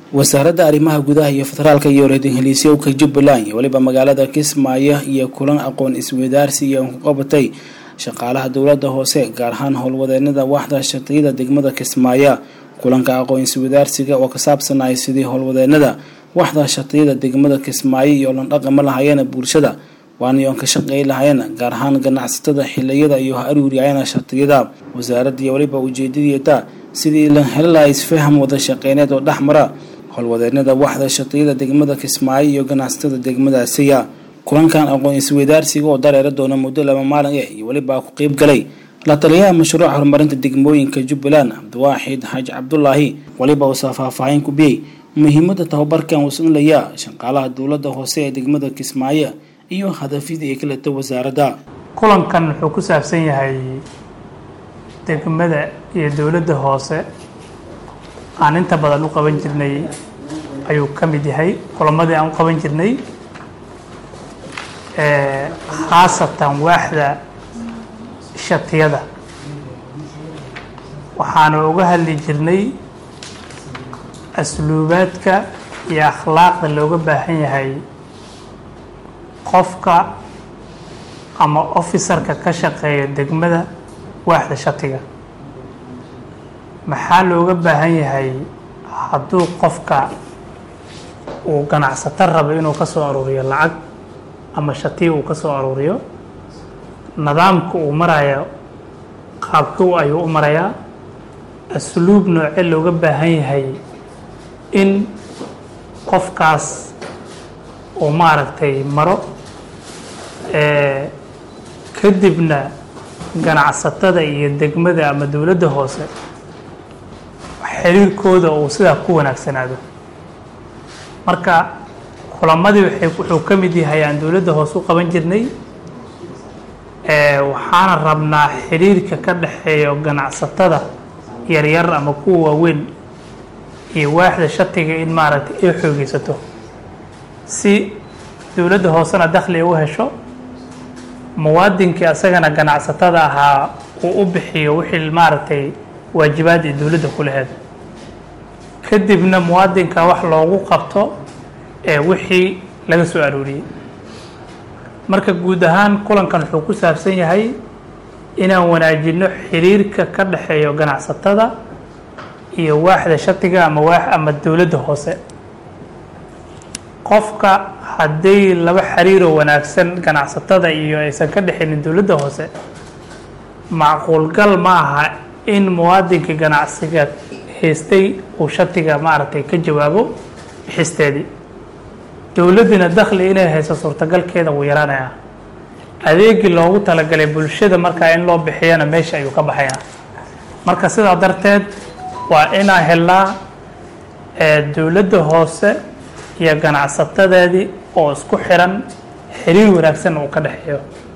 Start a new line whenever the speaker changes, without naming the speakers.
wasaaradda arrimaha gudaha iyo federaalka iyo reer Jubbaland iyo waliba magaalada Kismaayo iyo kulan aqoon isweydaarsi iyo ku qabatay shaqaalaha dawladda hoose gaar ahaan howlwadeennada waaxda shaqada degmada Kismaayo. kulanka aqoon isweydaarsiga oo ka saabsanay sidii howlwadeennada waaxda shaqada degmada Kismaayo iyo lan dhaqamo lahaayeen bulshada waana ka shaqeey lahaayeen gaar ahaan ganacsatada xiliyada iyo aruuriyayna shaqada. wasaaradda iyo waliba ujeedadiisa sidii la helay isfaham wada shaqeyneed oo dhaxmara howlwadeennada waaxda shaqada degmada Kismaayo iyo ganacsatada degmadaasi. kulankan aqoon isweydaarsiga oo dareere doona muddo 2 maalin iyo waliba ku qayb galay la taliyaha mashruuca horumarinta degmooyinka Jubbaland Abdiwaxid Haji Cabdullaahi waliba uu faahfaahin ku bixiyay muhiimadda tababarkan uu siinaya shaqaalaha dawladda hoose ee degmada Kismaayo iyo hadafyada ay kala tahay wasaaradda.
kulankan wuxuu ku saabsan yahay degmada iyo dawladda hoose aan inta badan u qaban jirnay ayuu ka mid yahay kulamadii aan u qaban jirnay khaasatan waaxda shatiyada waxaana uga hadli jirnay asluubaadka iyo akhlaaqda looga baahan yahay qofka ama officerka ka shaqeeya degmada waaxda shatiga. maxaa looga baahan yahay hadduu qofka uu ganacsato rabo inuu ka soo aruuriyo lacag ama shati uu ka soo aruuriyo nidaamka uu marayo qaabkuu ayuu u marayaa asluub noocee looga baahan yahay in qofkaas uu maaragtay maro kadibna ganacsatada iyo degmada ama dawladda hoose xiriirkooda uu sidaa ku wanaagsanaado. marka kulamadii wuxuu ka mid yahay aan dawladda hoose u qaban jirnay waxaana rabnaa xiriirka ka dhaxeeyo ganacsatada yaryar ama kuwa waaweyn iyo waaxda shatiga in maaragtay ay xoogeysato si dawladda hoosena dakhli u hesho muwaadinkii asagana ganacsatada ahaa uu u bixiyo wixii maaragtay waajibaadii dawladda ku lahayd kadibna muwaadinka wax loogu qabto wixii laga soo aruuriyay. marka guud ahaan kulankan wuxuu ku saabsan yahay inaan wanaajino xiriirka ka dhaxeeyo ganacsatada iyo waaxda shatiga ama dawladda hoose. qofka haddii laba xiriiro wanaagsan ganacsatada iyo aysan ka dhaxaynin dawladda hoose macquul gal ma aha in muwaadinka ganacsiga haystay uu shatiga maaragtay ka jawaabo bixisteedii. dawladdina dakhli inay hayso suurtagalkeeda wuu yaraanayaa. adeegii loogu talagalay bulshada markaa in loo bixiyana meesha ayuu ka baxayaa. marka sidaa darteed waa inaan helnaa dawladda hoose iyo ganacsatadeedii oo isku xiran xiriir wanaagsan uu ka dhaxeeyo.